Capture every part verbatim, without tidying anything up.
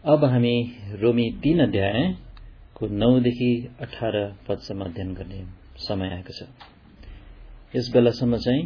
अब हामी रोमी तीन अध्यायको नौदेखि अठार पदसम्म अध्ययन गर्ने समय आएको छ। यस बेलासम्म चाहिँ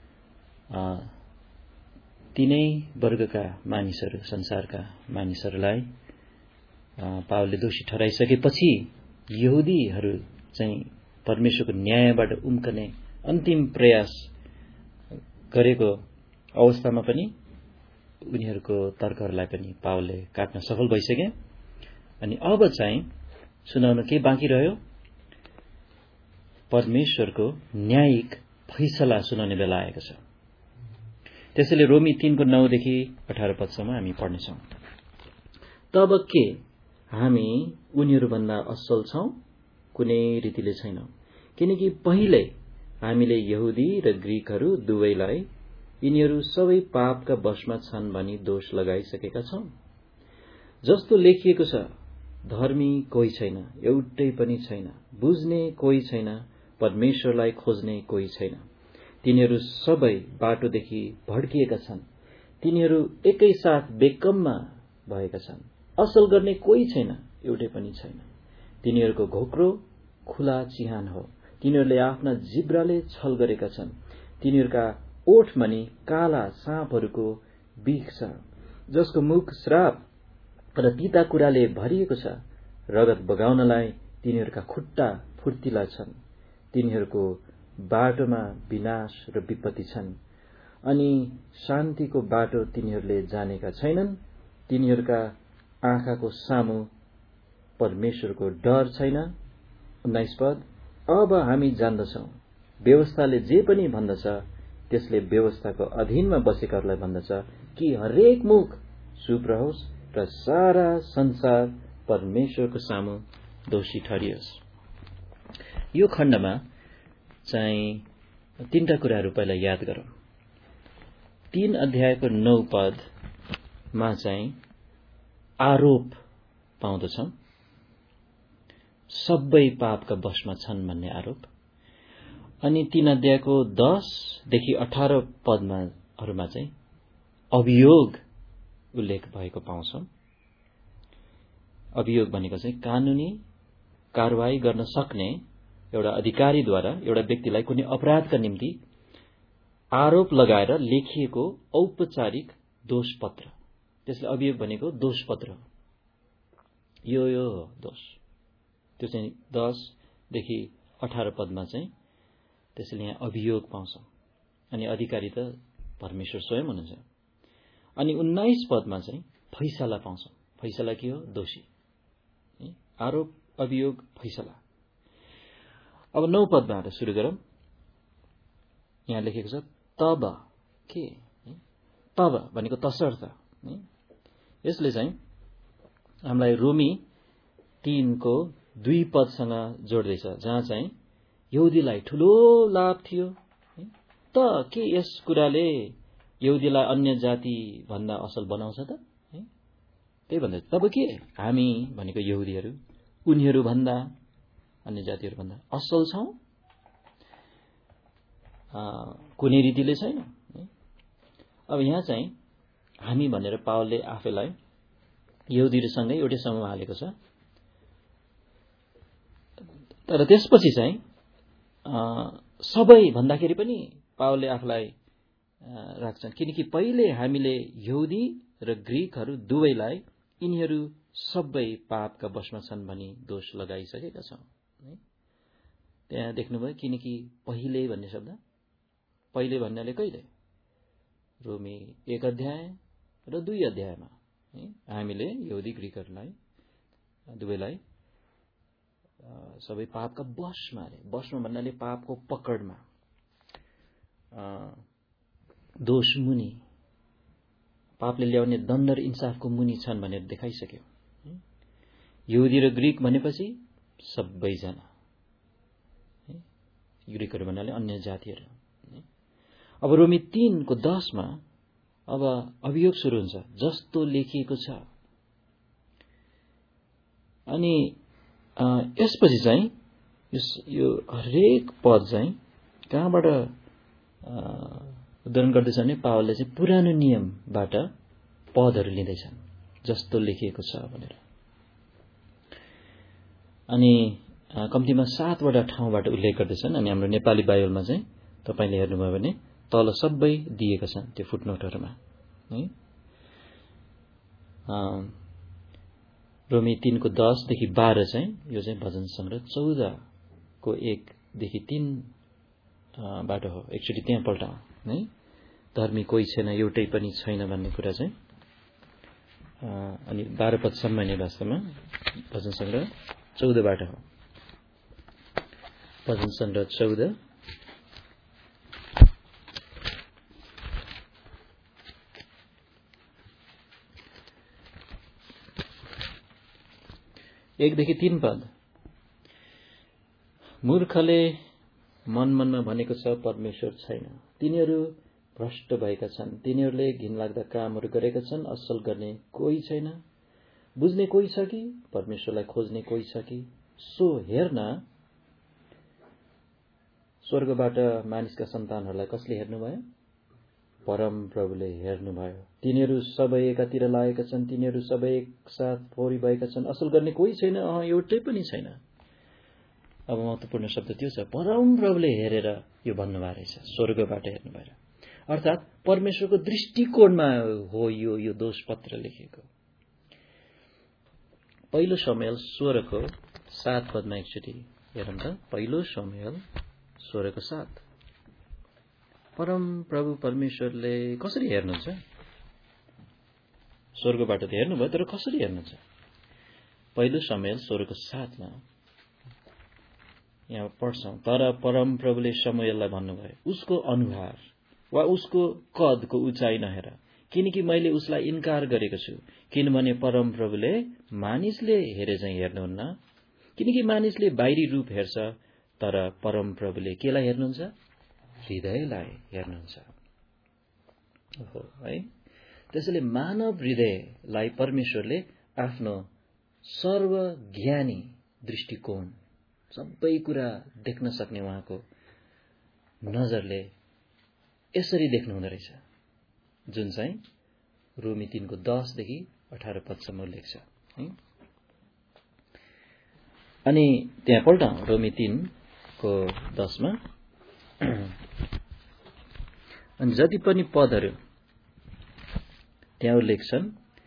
तीनै वर्गका मानिसहरू, संसारका मानिसहरूलाई पावलले दोषी ठहराइसकेपछि यहुदीहरू चाहिँ परमेश्वरको न्यायबाट उम्कने अन्तिम प्रयास गरेको अवस्थामा पनि उनीहरूको तर्कहरूलाई पनि पावलले काट्न सफल भइसके। अनि अब चाहिँ सुनाउन के बाँकी रह्यो? परमेश्वरको न्यायिक फैसला सुनाउने बेला आएको छ। त्यसैले रोमी तीनको नौदेखि अठार पदसम्म हामी पढ्नेछौँ। तब के हामी उनीहरूभन्दा असल छौं? कुनै रीतिले छैनौं। किनकि पहिले हामीले यहुदी र ग्रीकहरू दुवैलाई यिनीहरू सबै पापका वशमा छन् भनी दोष लगाइसकेका छौं। जस्तो लेखिएको छ, धर्मी कोही छैन, एउटै पनि छैन, बुझ्ने कोही छैन, परमेश्वरलाई खोज्ने कोही छैन। तिनीहरू सबै बाटोदेखि भड्किएका छन्, तिनीहरू एकैसाथ बेकममा भएका छन्। असल गर्ने कोही छैन, एउटै पनि छैन। तिनीहरूको घोक्रो खुला चिहान हो, तिनीहरूले आफ्ना जिब्राले छल गरेका छन्। तिनीहरूका ओठमनि काला साँपहरूको बिख छ, जसको मुख श्राप र तीता कुराले भरिएको छ। रगत बगाउनलाई तिनीहरूका खुट्टा फुर्तिला छन्। तिनीहरूको बाटोमा विनाश र विपत्ति छन्, अनि शान्तिको बाटो तिनीहरूले जानेका छैनन्। तिनीहरूका आँखाको सामु परमेश्वरको डर छैन। उन्नाइस पद, अब हामी जान्दछौं व्यवस्थाले जे पनि भन्दछ त्यसले व्यवस्थाको अधीनमा बसेकाहरूलाई भन्दछ कि हरेक मुख चुप रहोस् र सारा संसार परमेश्वरको सामु दोषी ठहरियोस्। यो खण्डमा चाहिँ तीनटा कुराहरू पहिला याद गरौं। तीन अध्यायको नौ पदमा चाहिँ आरोप पाउँदछौं, सबै पापका वशमा छन् भन्ने आरोप। अनि तीन अध्यायको दसदेखि अठार पदमाहरूमा चाहिँ अभियोग उल्लेख भएको पाउँछौं। अभियोग भनेको चाहिँ कानूनी कारवाही गर्न सक्ने एउटा अधिकारीद्वारा एउटा व्यक्तिलाई कुनै अपराधका निम्ति आरोप लगाएर लेखिएको औपचारिक दोषपत्र, त्यसले अभियोग भनेको दोषपत्र हो। यो यो हो दोष। त्यो चाहिँ दसदेखि अठार पदमा चाहिँ त्यसैले यहाँ अभियोग पाउँछौं। अनि अधिकारी त परमेश्वर स्वयं हुनुहुन्छ। अनि उन्नाइस पदमा चाहिँ फैसला पाउँछौं। फैसला के हो? दोषी। आरोप, अभियोग, फैसला। अब नौ पदबाट सुरु गरौं। यहाँ लेखेको छ तब के? तब भनेको तसर्थ। यसले चाहिँ हामीलाई रोमी तीनको दुई पदसँग जोड्दैछ, जहाँ चाहिँ यहुदीलाई ठूलो लाभ थियो। त के यस कुराले यहुदीलाई अन्य जाति भन्दा असल बनाउँछ त? त्यही भन्दा तब के हामी भनेको यहुदीहरू उनीहरू भन्दा, अन्य जातिहरू भन्दा असल छौं? कुनै रीतिले छैन। अब यहाँ चाहिँ हामी भनेर पावलले आफैलाई यहुदीहरूसँगै एउटै समूहमा हालेको छ। तर त्यसपछि चाहिँ सबै भन्दाखेरि पनि पावलले आफूलाई राख्छन्, किनकि पहिले हामीले यहुदी र ग्रीकहरू दुवैलाई यिनीहरू सबै पापका वशमा छन् भनी दोष लगाइसकेका छौं। त्यहाँ देख्नुभयो, किनकि पहिले भन्ने शब्द, पहिले भन्नाले कहिले? रोमी एक अध्याय र दुई अध्यायमा हामीले यहुदी ग्रीकहरूलाई दुवैलाई सबै पापका वशमा अरे वशमा भन्नाले पापको पकडमा, दोष मुनि, पापले ल्याउने दण्ड र इन्साफको मुनि छन् भनेर देखाइसक्यो। यहुदी र ग्रीक भनेपछि सबैजना, ग्रीकहरू भन्नाले अन्य जातिहरू। अब रोमी तीनको दसमा अब अभियोग सुरु हुन्छ, जस्तो लेखिएको छ। अनि यसपछि चाहिँ यो हरेक पद चाहिँ कहाँबाट उद्धरण गर्दैछ भने पावलले चाहिँ पुरानो नियमबाट पदहरू लिँदैछन्। जस्तो लेखिएको छ भनेर। अनि कम्तीमा सातवटा ठाउँबाट उल्लेख गर्दैछन्। अनि हाम्रो नेपाली बाइबलमा चाहिँ तपाईले हेर्नुभयो भने तल सबै दिएका छन् त्यो फुटनोटहरूमा है। रोमी तीन को दस देखि बाह्र चाहिँ यो चाहिँ भजन संग्रह चौध को एक देखि तीन बाट हो। एकचोटि त्यहाँ पल्टाउँ है। धर्मी कोही छैन, एउटै पनि छैन भन्ने कुरा चाहिँ अनि बाह्र पदसम्म नै वास्तवमा भजन संग्रह चौधबाट हो। भजन संग्रह चौध एकदेखि तीन पद। मूर्खले मन मनमा भनेको छ परमेश्वर छैन, तिनीहरू भ्रष्ट भएका छन्, तिनीहरूले घिनलाग्दा कामहरू गरेका छन्, असल गर्ने कोही छैन, बुझ्ने कोही छ कि, परमेश्वरलाई खोज्ने कोही छ कि। सो हेर्न स्वर्गबाट मानिसका सन्तानहरूलाई कसले हेर्नुभयो? परम प्रभुले हेर्नुभयो। तिनीहरू सबै एकातिर लागेका छन्, तिनीहरू सबै एकसाथ फोहोरी भएका छन्, असल गर्ने कोही छैन, अह एउटै पनि छैन। अब महत्त्वपूर्ण शब्द त्यो छ, परम प्रभुले हेरेर यो भन्नुभएको रहेछ, स्वर्गबाट हेर्नुभयो। अर्थात् परमेश्वरको दृष्टिकोणमा हो यो यो दोष पत्र लेखेको। पहिलो शमूएल सोह्रको सात पदमा एकचोटि हेरौँ त। पहिलो शमूएल सोह्रको सात। परम प्रभु परमेश्वरले कसरी हेर्नुहुन्छ? स्वर्गबाट त हेर्नुभयो, तर कसरी हेर्नुहुन्छ? पहिलो शमूएल सोह्रको सातमा यहाँ पढ्छौं। तर परम प्रभुले शमूएललाई भन्नुभयो, उसको अनुहार वा उसको कदको उचाइ नहेर, किनकि मैले उसलाई इन्कार गरेको छु। किनभने परम प्रभुले मानिसले हेरे चाहिँ हेर्नुहुन्न, किनकि मानिसले बाहिरी रूप हेर्छ, तर परम प्रभुले केलाई हेर्नुहुन्छ? हृदयलाई हेर्नुहुन्छ। हो है। त्यसैले मानव हृदयलाई परमेश्वरले आफ्नो सर्वज्ञानी दृष्टिकोण, सबै कुरा देख्न सक्ने उहाँको नजरले यसरी देख्नु हुँदो रहेछ, जुन चाहिँ रोमी तीन को दसदेखि अठार पदसम्म उल्लेख छ है। अनि त्यहाँ पल्टाउँ रोमी तीन को दसमा। अनि जति पनि पदहरू त्यहाँ उल्लेख छन्,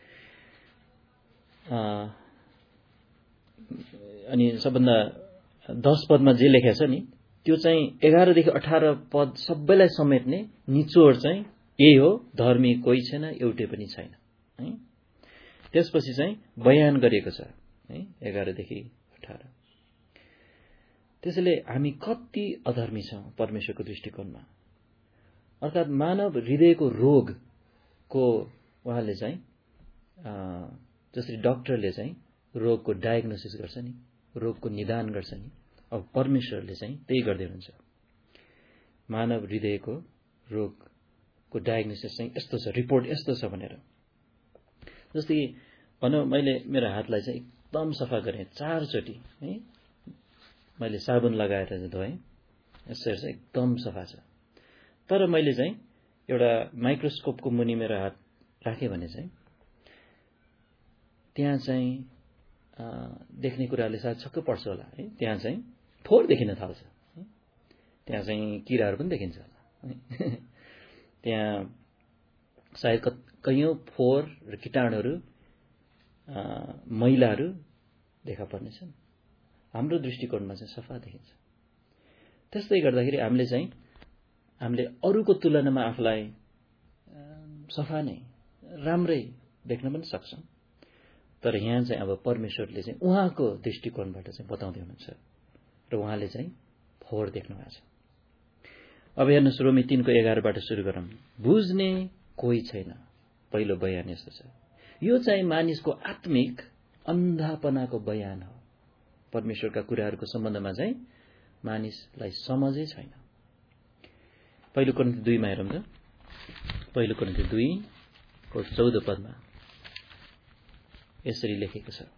अनि सबभन्दा दस पदमा जे लेखेको छ नि, त्यो चाहिँ एघारदेखि अठार पद सबैलाई समेट्ने निचोड चाहिँ यही हो, धर्मी कोही छैन, एउटै पनि छैन है। त्यसपछि चाहिँ बयान गरिएको छ है, एघारदेखि अठार। त्यसैले हामी कति अधर्मी छौं परमेश्वरको दृष्टिकोणमा। अर्थात् मानव हृदयको रोगको उहाँले चाहिँ जसरी डाक्टरले चाहिँ रोगको डायग्नोसिस गर्छ नि, रोगको निदान गर्छ नि, अब परमेश्वरले चाहिँ त्यही गर्दै हुनुहुन्छ। मानव हृदयको रोगको डायग्नोसिस चाहिँ यस्तो छ, रिपोर्ट यस्तो छ भनेर। जस्तै कि भनौँ मैले मेरो हातलाई चाहिँ एकदम सफा गरेँ चारचोटि है, मैले साबुन लगाएर चाहिँ धोएँ, यसरी चाहिँ एकदम सफा छ। तर मैले चाहिँ एउटा माइक्रोस्कोपको मुनि मेरो हात राखेँ भने चाहिँ त्यहाँ चाहिँ देख्ने कुराले सायद छक्क पर्छ होला है। त्यहाँ चाहिँ फोहोर देखिन थाल्छ, त्यहाँ चाहिँ किराहरू पनि देखिन्छ होला। त्यहाँ सायद कैयौं फोहोर र कीटाणुहरू, मैलाहरू देखा पर्नेछन्। हाम्रो दृष्टिकोणमा चाहिँ सफा देखिन्छ। त्यस्तै गर्दाखेरि हामीले चाहिँ हामीले अरूको तुलनामा आफूलाई सफा नै, राम्रै देख्न पनि सक्छौं। तर यहाँ चाहिँ अब परमेश्वरले चाहिँ उहाँको दृष्टिकोणबाट चाहिँ बताउँदै हुनुहुन्छ र उहाँले चाहिँ फोहोर देख्नु भएको छ। अब हेर्नुहोस् रोमी तीन को एघारबाट सुरु गरौँ। बुझ्ने कोही छैन, पहिलो बयान यस्तो छ। यो चाहिँ मानिसको आत्मिक अन्धापनाको बयान हो। परमेश्वरका कुराहरूको सम्बन्धमा चाहिँ मानिसलाई समझै छैन। पहिलो कोरिन्थी दुईमा हेरौँ त। पहिलो कोरिन्थी दुई को चौध पदमा यसरी लेखेको छ।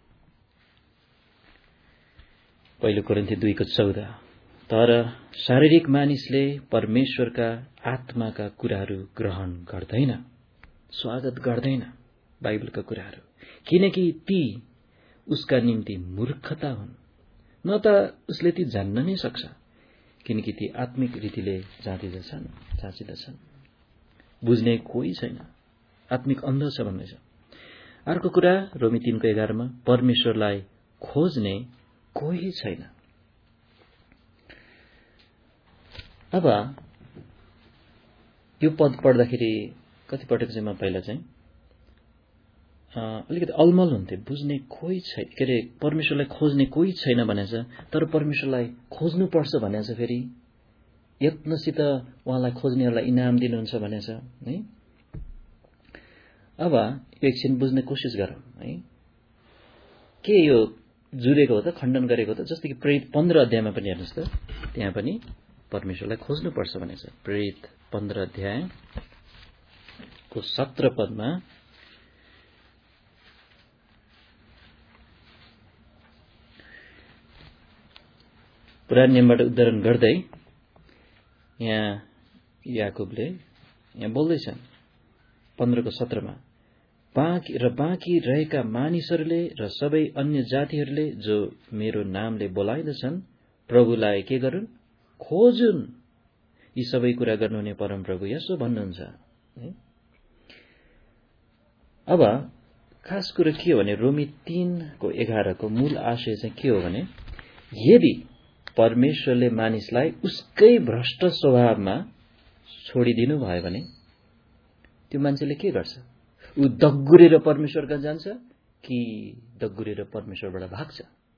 पहिलो कोरिन्थी दुई को चौध। तर शारीरिक मानिसले परमेश्वरका आत्माका कुराहरू ग्रहण गर्दैन, स्वागत गर्दैन बाइबलका कुराहरू, किनकि ती उसका निम्ति मूर्खता हुन्, न त उसले ती जान्न नै सक्छ, किनकि ती आत्मिक रीतिले जाँचिँदछन् जाँचिँदछन् बुझ्ने कोही छैन, आत्मिक अन्ध छ भन्दैछ। अर्को कुरा रोमी तीनको एघारमा, परमेश्वरलाई खोज्ने कोही छैन। अब यो पद पढ्दाखेरि कतिपटक चाहिँ म पहिला चाहिँ अलिकति अलमल हुन्थे, बुझ्ने कोही छैन, के अरे परमेश्वरलाई खोज्ने कोही छैन भनेछ, तर परमेश्वरलाई खोज्नुपर्छ भनेछ, फेरि यत्नसित उहाँलाई खोज्नेहरूलाई इनाम दिनुहुन्छ भनेछ है। अब एकछिन बुझ्ने कोसिस गरौँ है, के यो जुरेको हो त, खण्डन गरेको हो त। जस्तो कि प्रेरित पन्ध्र अध्यायमा पनि हेर्नुहोस् त, त्यहाँ पनि परमेश्वरलाई खोज्नुपर्छ भनेछ। प्रेरित पन्ध्र अध्यायको सत्र पदमा पुरानो नियमबाट उद्धरण गर्दै यहाँ याकुबले यहाँ बोल्दैछन् पन्ध्रको सत्रमा, बाँकी र बाँकी रहेका मानिसहरूले र सबै अन्य जातिहरूले जो मेरो नामले बोलाइदछन् प्रभुलाई के गरून्, खोजुन्। यी सबै कुरा गर्नुहुने परमप्रभु यसो भन्नुहुन्छ। अब खास कुरो के हो भने रोमी तीनको एघारको मूल आशय चाहिँ के हो भने, यदि परमेश्वरले मानिसलाई उसकै भ्रष्ट स्वभावमा छोडिदिनु भयो भने त्यो मान्छेले के गर्छ? ऊ दग्गुरेर परमेश्वर कहाँ जान्छ कि दग्गुरेर परमेश्वरबाट भाग्छ?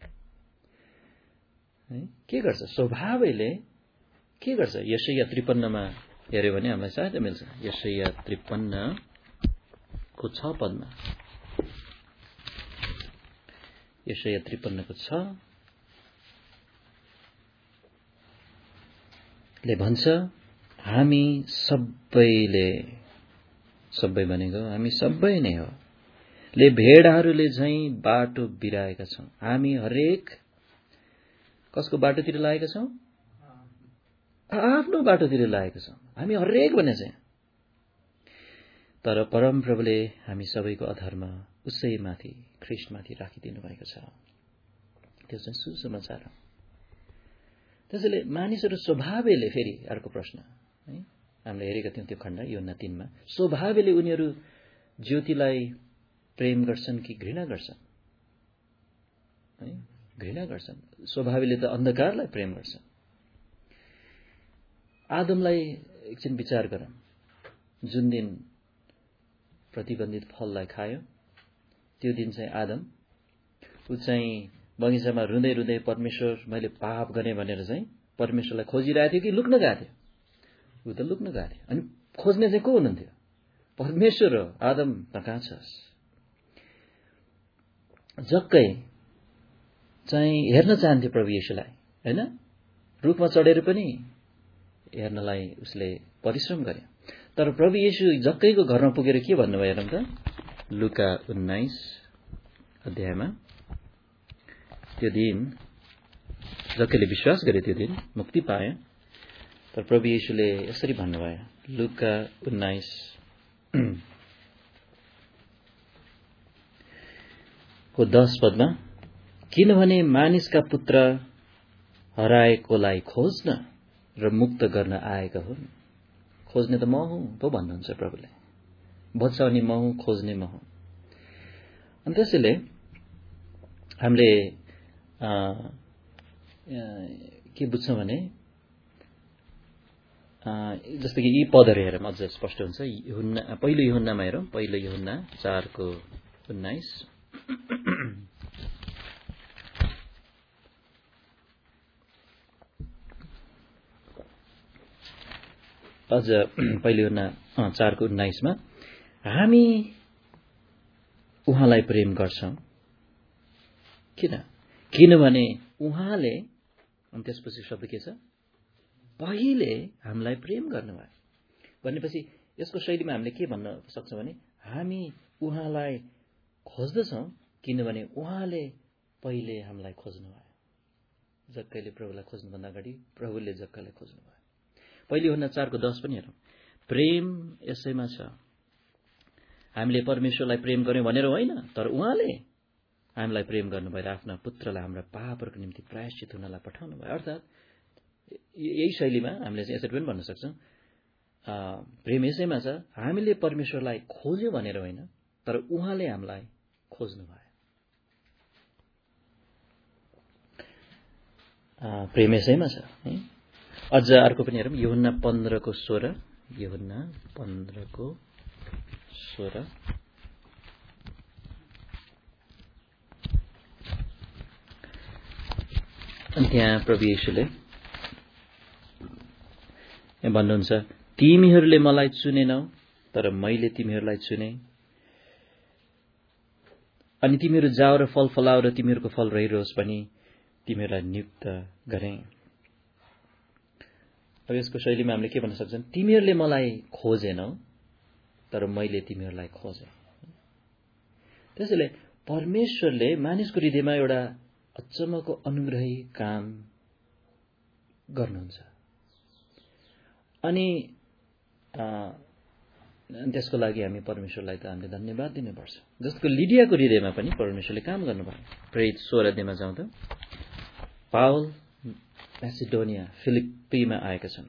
के गर्छ? स्वभावैले के गर्छ? यशैया त्रिपन्नमा हेऱ्यो भने हामीलाई सहायता मिल्छ। यशैया त्रिपन्नको छ पदमा, यशैया त्रिपन्नको छ ले भन्छ, हामी सबैले, सबै भनेको हामी सबै नै हो, ले भेडाहरूले झैं बाटो बिराएका छौं। हामी हरेक कसको बाटोतिर लागेका छौं? आफ्नो बाटोतिर लागेका छौं। हामी हरेक भने चाहिँ, तर परमप्रभुले हामी सबैको अधर्म उसैमाथि, ख्रीष्टमाथि राखिदिनु भएको छ। त्यो चाहिँ सुसमाचार हो। त्यसैले मानिसहरू स्वभावैले, फेरि अर्को प्रश्न है, हामीले हेरेका थियौं त्यो खण्ड योहन्ना तीनमा, स्वभावैले उनीहरू ज्योतिलाई प्रेम गर्छन् कि घृणा गर्छन्? है, घृणा गर्छन्। स्वभावैले त अन्धकारलाई प्रेम गर्छन्। आदमलाई एकछिन विचार गरौँ। जुन दिन प्रतिबन्धित फललाई खायो त्यो दिन चाहिँ आदम ऊ चाहिँ बगैँचामा रुँदै रुँदै परमेश्वर मैले पाप गरेँ भनेर चाहिँ परमेश्वरलाई खोजिरहेको थियो कि लुक्न गएको थियो? ऊ त लुक्न गएको थियो। अनि खोज्ने चाहिँ को हुनुहुन्थ्यो? परमेश्वर हो। आदम त कहाँ छस्? जक्कै चाहिँ हेर्न चाहन्थ्यो प्रभु येशूलाई, हैन? रुखमा चढेर पनि हेर्नलाई उसले परिश्रम गरे। तर प्रभु येशू जक्कैको घरमा पुगेर के भन्नुभयो हेरौँ त? लुका उन्नाइस अध्यायमा, त्यो दिन जक्कैले विश्वास गरे त्यो दिन मुक्ति पायो। तर प्रभु येशूले यसरी भन्नुभयो, लुका उन्नाइस को दस पदमा, किनभने मानिसका पुत्र हराएकोलाई खोज्न र मुक्त गर्न आएका हुन्। खोज्ने त म हुँ पो भन्नुहुन्छ प्रभुले। बचाउने म हुँ, खोज्ने म हुँ। अनि त्यसैले हामीले के बुझ्छौँ भने, जस्तो कि यी पदहरू हेरौँ अझ स्पष्ट हुन्छ। यूहन्ना, पहिलो यूहन्नामा हेरौँ, पहिलो यूहन्ना चारको उन्नाइस। अझ पहिलो यूहन्ना चारको उन्नाइसमा, हामी उहाँलाई प्रेम गर्छौं। किन? किनभने उहाँले, अनि त्यसपछि शब्द के छ? पहिले हामीलाई प्रेम गर्नुभयो। भनेपछि यसको शैलीमा हामीले के भन्न सक्छौँ भने, हामी उहाँलाई खोज्दछौँ किनभने उहाँले पहिले हामीलाई खोज्नुभयो। जक्कैले प्रभुलाई खोज्नुभन्दा अगाडि प्रभुले जक्कैलाई खोज्नुभयो। पहिले यूहन्ना चारको दस पनि हेरौँ। प्रेम यसैमा छ, हामीले परमेश्वरलाई प्रेम गर्यौं भनेर होइन, तर उहाँले हामीलाई प्रेम गर्नुभएर आफ्ना पुत्रलाई हाम्रा पापहरूको निम्ति प्रायश्चित हुनलाई पठाउनु भयो। अर्थात् यही शैलीमा हामीले चाहिँ यसरी पनि भन्न सक्छौँ, प्रेम यसैमा छ, हामीले परमेश्वरलाई खोज्यौं भनेर होइन, तर उहाँले हामीलाई खोज्नु भयो। प्रेम यसैमा छ है। अझ अर्को पनि हेरौँ, यूहन्ना पन्ध्रको सोह्र, यूहन्ना पन्ध्रको सोह्र। अनि त्यहाँ प्रभु येशूले भन्नुहुन्छ, तिमीहरूले मलाई चुनेनौ, तर मैले तिमीहरूलाई चुने, अनि तिमीहरू जाओ र फल फलाओ र तिमीहरूको फल रहिरहोस् भनी तिमीहरूलाई नियुक्त गरे। अब यसको शैलीमा हामीले के भन्न सक्छौँ, तिमीहरूले मलाई खोजेनौ, तर मैले तिमीहरूलाई खोजे। त्यसैले परमेश्वरले मानिसको हृदयमा एउटा अचम्मको अनुग्रही काम गर्नुहुन्छ, अनि त्यसको लागि हामी परमेश्वरलाई त हामीले धन्यवाद दिनुपर्छ। जस्तो लिडियाको हृदयमा पनि परमेश्वरले काम गर्नुभयो। प्रेरित सोह्र अध्यायमा जाउँ त, पावल म्यासिडोनिया फिलिप्पीमा आएका छन्,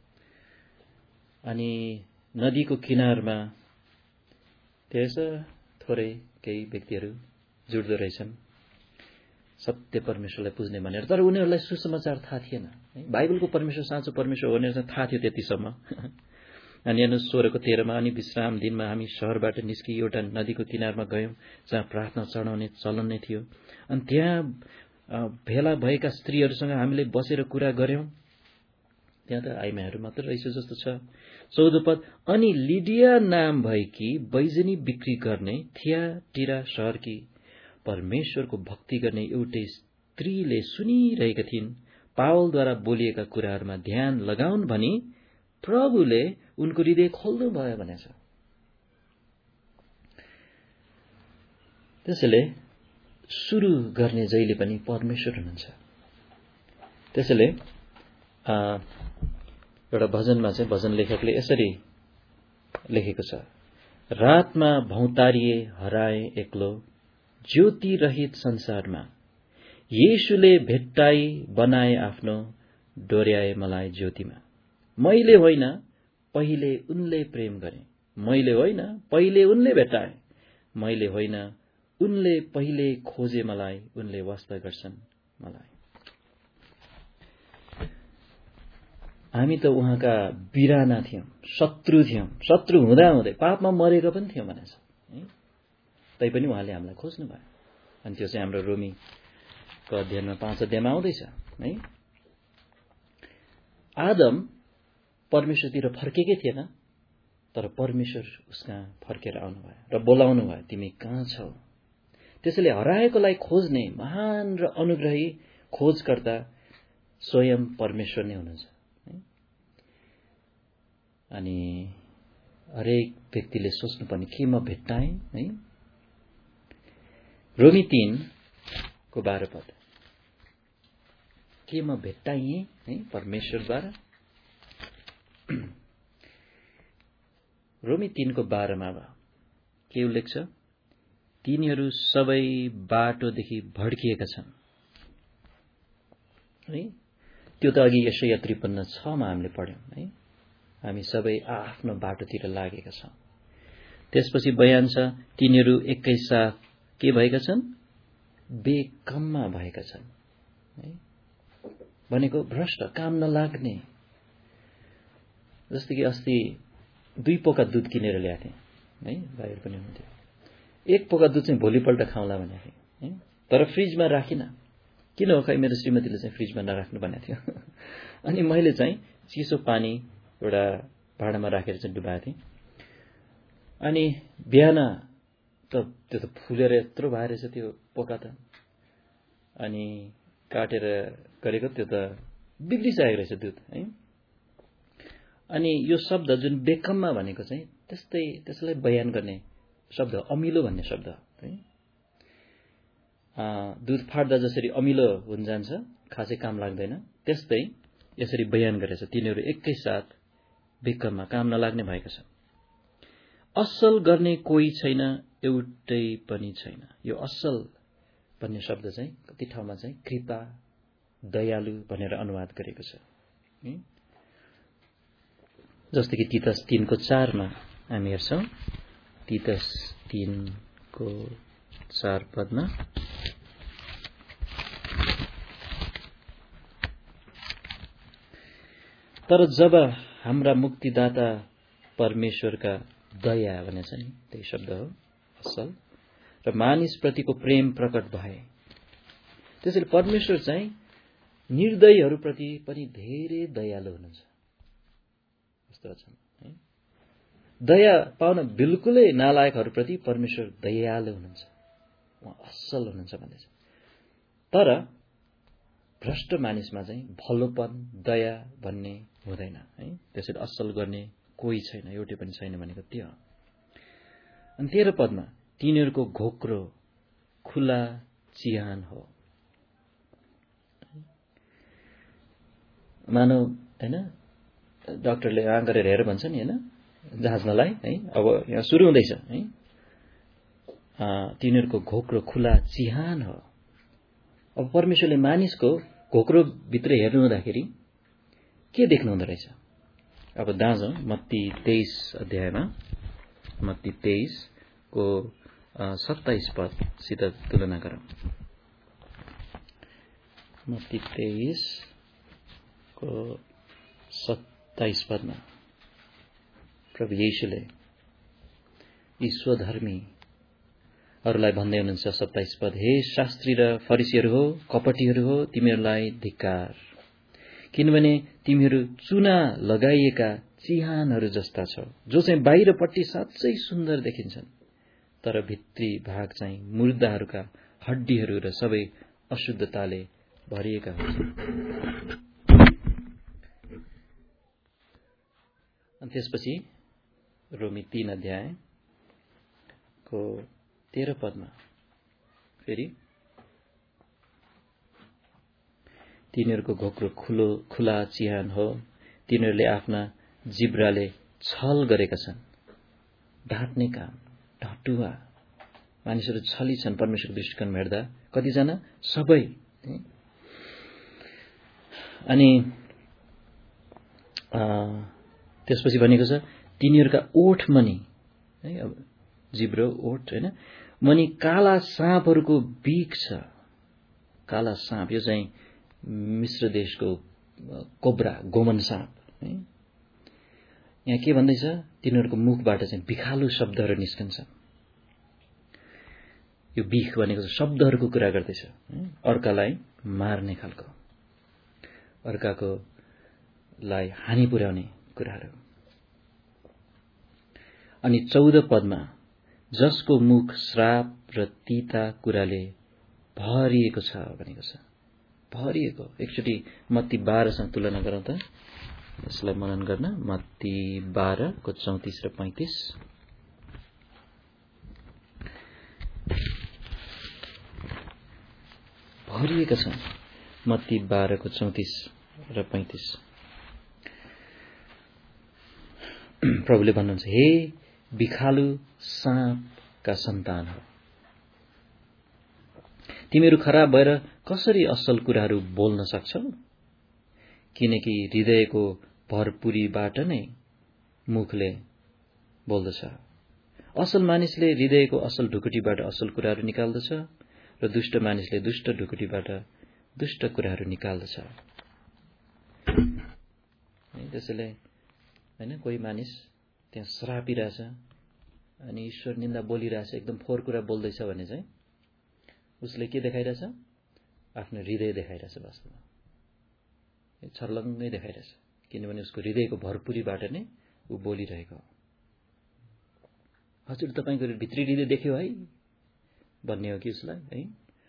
अनि नदीको किनारमा त्यस थोरै केही व्यक्तिहरू जुट्दो रहेछन् सत्य परमेश्वरलाई पुज्ने भनेर, तर उनीहरूलाई सुसमाचार थाहा थिएन है, बाइबलको परमेश्वर साँचो परमेश्वर भनेर चाहिँ थाहा थियो त्यतिसम्म। अनि हेर्नु सोह्रको तेह्रमा, अनि विश्राम दिनमा हामी सहरबाट निस्कि एउटा नदीको किनारमा गयौं जहाँ प्रार्थना चढाउने चलन नै थियो, अनि त्यहाँ भेला भएका स्त्रीहरूसँग हामीले बसेर कुरा गर्यौं। त्यहाँ त आइमाईहरू मात्र रहेछ जस्तो छ। चौध पद, अनि लिडिया नाम भएकी बैजनी बिक्री गर्ने थियाटिरा शहरकी परमेश्वरको भक्ति गर्ने एउटै स्त्रीले सुनिरहेका थिइन्। पावलद्वारा बोलिएका कुराहरूमा ध्यान लगाउन् भनी प्रभुले उनको हृदय खोल्नु भयो भनेछ। त्यसैले सुरु गर्ने जहिले पनि परमेश्वर हुनुहुन्छ। त्यसैले एउटा भजनमा चाहिँ भजन लेखकले यसरी लेखेको छ, रातमा भौतारिए हराए एक्लो ज्योति रहित संसारमा, येशूले भेट्टाई बनाए आफ्नो, डोर्याए मलाई ज्योतिमा। मैले होइन पहिले उनले प्रेम गरे, मैले होइन पहिले उनले भेट्टाए, मैले होइन उनले पहिले खोजे मलाई, उनले वास्ता गर्छन् मलाई। हामी त उहाँका बिराना थियौं, शत्रु थियौं, शत्रु हुँदा हुँदै पापमा मरेको पनि थियौं भनेछ है, तैपनि उहाँले हामीलाई खोज्नु भयो। अनि त्यो चाहिँ हाम्रो रोमीको अध्ययनमा पाँच अध्यायमा आउँदैछ है। आदम परमेश्वरतिर फर्केकै थिएन, तर परमेश्वर उसका फर्केर आउनुभयो र बोलाउनु भयो, तिमी कहाँ छौ। त्यसैले हराएकोलाई खोज्ने महान र अनुग्रही खोजकर्ता स्वयं परमेश्वर नै हुनुहुन्छ। अनि हरेक व्यक्तिले सोच्नुपर्ने के म भेट्टाएँ है। रोमी तीन को बाह्र पद, के म भेट्टाइए है परमेश्वरद्वारा। रोमी तीन को बाह्रमा के उल्लेख छ, तिनीहरू सबै बाटोदेखि भड्किएका छन् है। त्यो त अघि यशैया त्रिपन्न छ मा हामीले पढ्यौं है, हामी सबै आफ्नो बाटोतिर लागेका छौं। त्यसपछि बयान छ, तिनीहरू एकैसाथ के भएका छन्, बेकममा भएका छन् है। भनेको भ्रष्ट, काम नलाग्ने। जस्तो कि अस्ति दुई पोका दूध किनेर ल्याएको थिएँ है, भाइहरू पनि हुन्थ्यो। एक पोका दूध चाहिँ भोलिपल्ट खाउँला भनेको थिएँ है, तर फ्रिजमा राखिन। किन हो, खै मेरो श्रीमतीले चाहिँ फ्रिजमा नराख्नु भनेको थियो। अनि मैले चाहिँ चिसो पानी एउटा भाँडामा राखेर चाहिँ डुबाएको थिएँ। अनि बिहान त त्यो त फुलेर यत्रो भएर छ त्यो पोका त, अनि काटेर गरेको त्यो त बिग्रिसकेको रहेछ दुध है। अनि यो शब्द जुन बेकममा भनेको चाहिँ त्यस्तै, त्यसलाई बयान गर्ने शब्द अमिलो भन्ने शब्द है। दुध फाट्दा जसरी अमिलो हुन जान्छ, खासै काम लाग्दैन, त्यस्तै यसरी बयान गरेछ, तिनीहरू एकैसाथ बेकममा काम नलाग्ने भएका छन्। असल गर्ने कोही छैन, एउटै पनि छैन। यो असल भन्ने शब्द चाहिँ कति ठाउँमा चाहिँ कृपा, दयालु भनेर अनुवाद गरेको छ। जस्तो कि तीतस तीनको चारमा हामी हेर्छौँ, तीतस तीनको चार पदमा तर जब हाम्रा मुक्तिदाता परमेश्वरका दया भने छ नि, त्यही शब्द हो असल, र मानिसप्रतिको प्रेम प्रकट भए, त्यसैले परमेश्वर चाहिँ निर्दयीहरूप्रति पनि धेरै दयालु हुनुहुन्छ। कस्तो छ है, दया पाउन बिल्कुलै नालायकहरूप्रति परमेश्वर दयालु हुनुहुन्छ, उहाँ असल हुनुहुन्छ भन्दैछ। तर भ्रष्ट मानिसमा चाहिँ भलोपन, दया भन्ने हुँदैन है। त्यसैले असल गर्ने कोही छैन, एउटै पनि छैन भनेको त्यो हो। अनि तेह्र पदमा तिनीहरूको घोक्रो खुला चिहान हो। मानव हैन, डाक्टरले आँ गरेर हेर भन्छ नि हैन, जाँच्नलाई है। अब यहाँ सुरु हुँदैछ है, तिनीहरूको घोक्रो खुला चिहान हो। अब परमेश्वरले मानिसको घोक्रो भित्र हेर्नु हुँदाखेरि के देख्नु हुँदो रहेछ? अब दाँजौं मत्ती तेइस अध्यायमा, मत्ती तेइस को सत्ताइस पदसित तुलना गरौं। मत्ती तेइस को सत्ताइस पदमा प्रभु येशूले यी स्वधर्मीहरूलाई भन्दै हुनुहुन्छ, सत्ताइस पद, हे शास्त्री र फरिसीहरू हो, कपटीहरू हो, तिमीहरूलाई धिक्कार, किनभने तिमीहरू चुना लगाइएका चिहानहरू जस्ता छौ, जो चाहिँ बाहिरपट्टि साँच्चै सुन्दर देखिन्छन्, तर भित्री भाग चाहिँ मुर्दाहरूका हड्डीहरू र सबै अशुद्धताले भरिएका हुन्छन्। अनि त्यसपछि रोमी तीन अध्यायको तेह्र पदमा फेरि तिनीहरूको घोक्रो खुलो खुला चिहान हो, तिनीहरूले आफ्ना जिब्राले छल गरेका छन्। ढाँट्ने काम, ढटुवा मानिसहरू छली छन् परमेश्वरको दृष्टिकोणमा हेर्दा, कतिजना? सबै। अनि त्यसपछि भनेको छ तिनीहरूका ओठ मणि है, अब जिब्रो ओठ हैन, मणि काला साँपहरूको बिख छ। काला साँप यो चाहिँ मिश्र देशको कोब्रा, गोमन साँप है। यहाँ के भन्दैछ? तिनीहरूको मुखबाट चाहिँ बिखालु शब्दहरू निस्कन्छन्। यो बिख भनेको शब्दहरूको कुरा गर्दैछ, अर्कालाई मार्ने खालको, अर्काको लाई हानि पुर्याउने कुराहरू। अनि चौध पदमा जसको मुख श्राप र तीता कुराले भरिएको छ भनेको छ। भरिएको, एकचोटि मत्ती बाह्रसँग तुलना गरौँ त, यसलाई मनन गर्न। मत्ती बाह्र को चौतिस र पैंतिस। भरिएका छन्। मत्ती बाह्र को चौतिस र पैंतिस। प्रभुले भन्नुहुन्छ, हे बिखालु साँपका सन्तान हो, तिमीहरू खराब भएर कसरी असल कुराहरू बोल्न सक्छौ? किनकि हृदयको भरपुरीबाट नै मुखले बोल्दछ। असल मानिसले हृदयको असल ढुकुटीबाट असल कुराहरू निकाल्दछ, र दुष्ट मानिसले दुष्ट ढुकुटीबाट दुष्ट कुराहरू निकाल्दछ। त्यसैले हैन, कोही मानिस त्यहाँ श्रापिरहेछ अनि ईश्वर निन्दा बोलिरहेछ, एकदम फोहोर कुरा बोल्दैछ भने चाहिँ उसले के देखाइरहेछ? आफ्नो हृदय देखाइरहेछ। वास्तवमा छर्लङ्गै देखाइरहेछ, किनभने उसको हृदयको भरपुरीबाट नै ऊ बोलिरहेको हो। हजुर तपाईको भित्री हृदय देख्यो है भन्ने हो कि उसलाई है।